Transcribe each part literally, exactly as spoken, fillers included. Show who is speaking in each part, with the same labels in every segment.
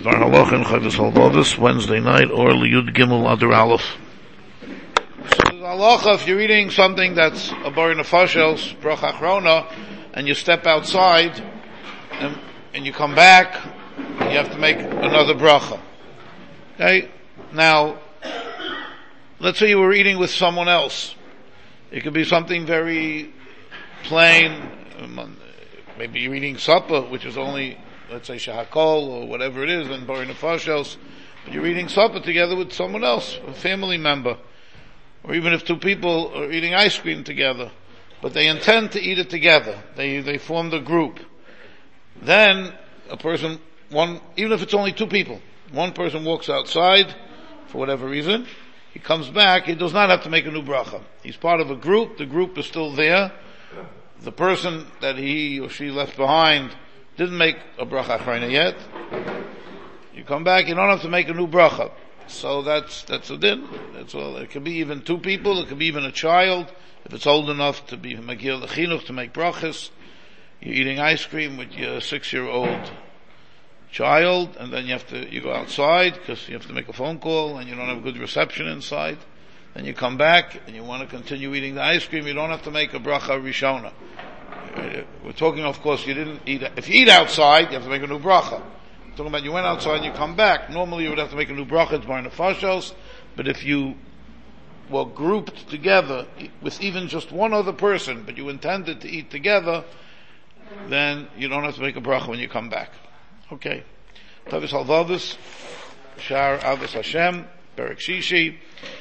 Speaker 1: Dvar Halacha and Chovos Halvados, Wednesday night, or Liyud Gimel Adar Aleph. So there's halacha, if you're eating something that's a bar nefashos, bracha achrona, and you step outside, and, and you come back, and you have to make another bracha. Okay? Now, let's say you were eating with someone else. It could be something very plain. Maybe you're eating supper, which is only, let's say, shahakol, or whatever it is, and bar nefashos, but you're eating supper together with someone else, a family member. Or even if two people are eating ice cream together, but they intend to eat it together. They, they formed a group. Then, a person, one, even if it's only two people, one person walks outside, for whatever reason, he comes back, he does not have to make a new bracha. He's part of a group, the group is still there. The person that he or she left behind didn't make a bracha achrona yet. You come back, you don't have to make a new bracha. So that's, that's a din. That's all. It could be even two people, it could be even a child, if it's old enough to be magir lechinuch, to make brachas. You're eating ice cream with your six-year-old child, and then you have to, you go outside, because you have to make a phone call, and you don't have good reception inside. Then you come back, and you want to continue eating the ice cream, you don't have to make a bracha rishona. We're talking, of course, you didn't eat, if you eat outside, you have to make a new bracha. Talking about you went outside and you come back. Normally you would have to make a new bracha, it's bar nefashos, but if you were grouped together with even just one other person, but you intended to eat together, then you don't have to make a bracha when you come back. Okay. Tavis halvados, Shar Avos Hashem, Perek Shishi.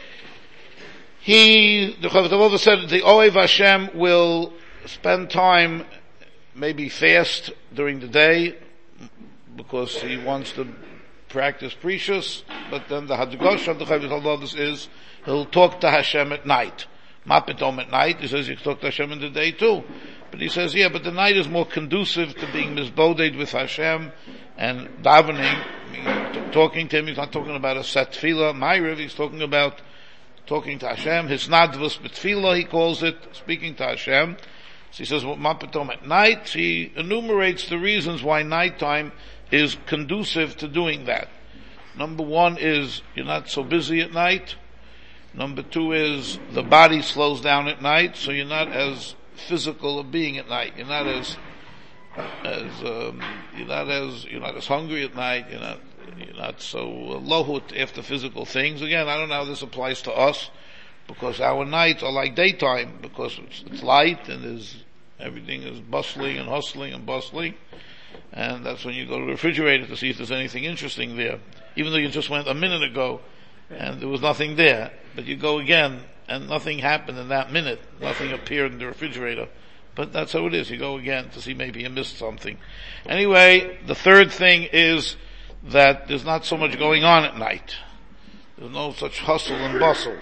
Speaker 1: He, the Chovos Halvados said, the Ohev Hashem will spend time, maybe fast during the day, because he wants to practice precious, but then the Hadgosh of the Chovos Halvados is, he'll talk to Hashem at night. Mapitom at night, he says you can talk to Hashem in the day too. But he says, yeah, but the night is more conducive to being misboded with Hashem and davening, I mean, t- talking to him. He's not talking about a set tefillah, Ma'ariv, he's talking about talking to Hashem. His nadvus b'tefillah, he calls it, speaking to Hashem. So he says, well, Mapitom at night, he enumerates the reasons why nighttime is conducive to doing that. Number one is you're not so busy at night. Number two is the body slows down at night, so you're not as physical of being at night. You're not as as um, you're not as you're not as hungry at night. You're not you're not so lohut after physical things. Again, I don't know how this applies to us, because our nights are like daytime, because it's, it's light and there's everything is bustling and hustling and bustling. And that's when you go to the refrigerator to see if there's anything interesting there. Even though you just went a minute ago and there was nothing there. But you go again and nothing happened in that minute. Nothing appeared in the refrigerator. But that's how it is. You go again to see maybe you missed something. Anyway, the third thing is that there's not so much going on at night. There's no such hustle and bustle.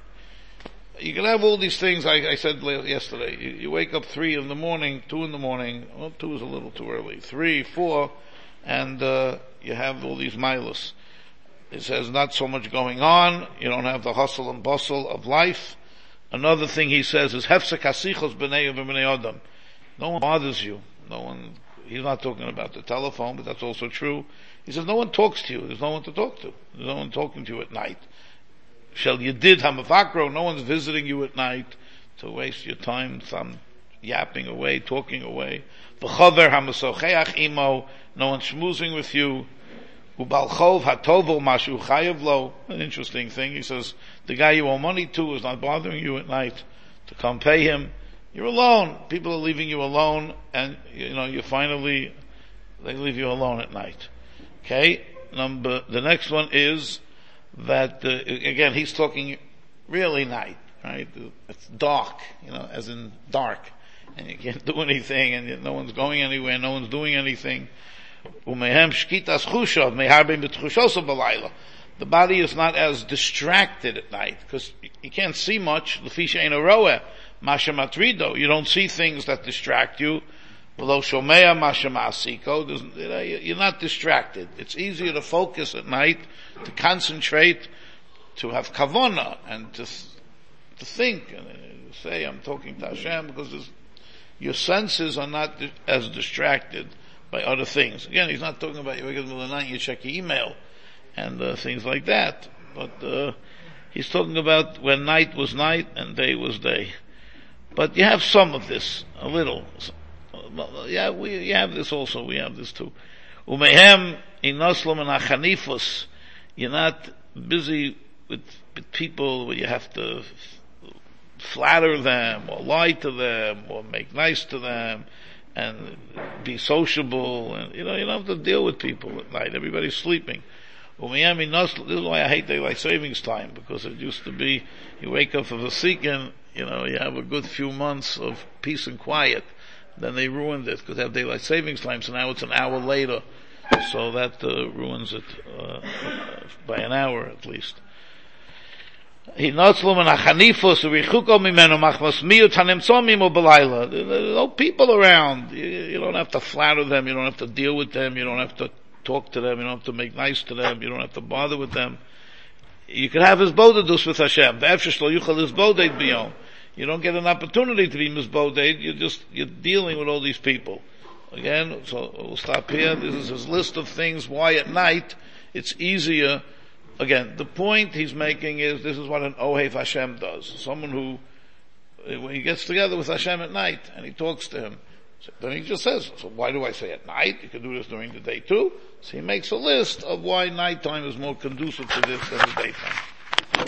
Speaker 1: You can have all these things, I, I said yesterday. You, you wake up three in the morning, two in the morning, well, two is a little too early, three, four, and, uh, you have all these milos. It says not so much going on, you don't have the hustle and bustle of life. Another thing he says is, hefsek hasichos b'nei v'b'nei adam. No one bothers you. No one, he's not talking about the telephone, but that's also true. He says no one talks to you, there's no one to talk to. There's no one talking to you at night. Shall Yedid Hamavakro, no one's visiting you at night to waste your time, some yapping away, talking away. V'chover hamasocheach imo, no one's schmoozing with you. Ubalchov hatovo mashu chayav lo, an interesting thing. He says, the guy you owe money to is not bothering you at night to come pay him. You're alone. People are leaving you alone, and, you know, you finally, they leave you alone at night. Okay? Number, the next one is, that, uh, again, he's talking really night, right? It's dark, you know, as in dark. And you can't do anything, and no one's going anywhere, no one's doing anything. The body is not as distracted at night, because you can't see much. You don't see things that distract you. You're not distracted. It's easier to focus at night, to concentrate, to have kavanah, and to to think and say, I'm talking to Hashem, because your senses are not as distracted by other things. Again, he's not talking about you wake up in the middle of the night and you check your email and uh, things like that. But uh, he's talking about when night was night and day was day. But you have some of this, a little. Yeah, we you have this also. We have this too. Umehem in Noslam and Achanifus. You're not busy with, with people where you have to flatter them or lie to them or make nice to them and be sociable, and you know you don't have to deal with people at night. Everybody's sleeping. This is why I hate daylight savings time, because it used to be you wake up for the Vasikin, you know, you have a good few months of peace and quiet. Then they ruined it because they have daylight savings time, so now it's an hour later. So that uh, ruins it uh, by an hour at least. There's no people around. You, you don't have to flatter them. You don't have to deal with them. You don't have to talk to them. You don't have to make nice to them. You don't have to bother with them. You can have his bodedus with Hashem. You don't get an opportunity to be misboded. You're just you're dealing with all these people. Again, so we'll stop here. This is his list of things why at night it's easier. Again, the point he's making is this is what an Ohev Hashem does. Someone who, when he gets together with Hashem at night and he talks to him, so then he just says, so why do I say at night? You can do this during the day too. So he makes a list of why nighttime is more conducive to this than the daytime.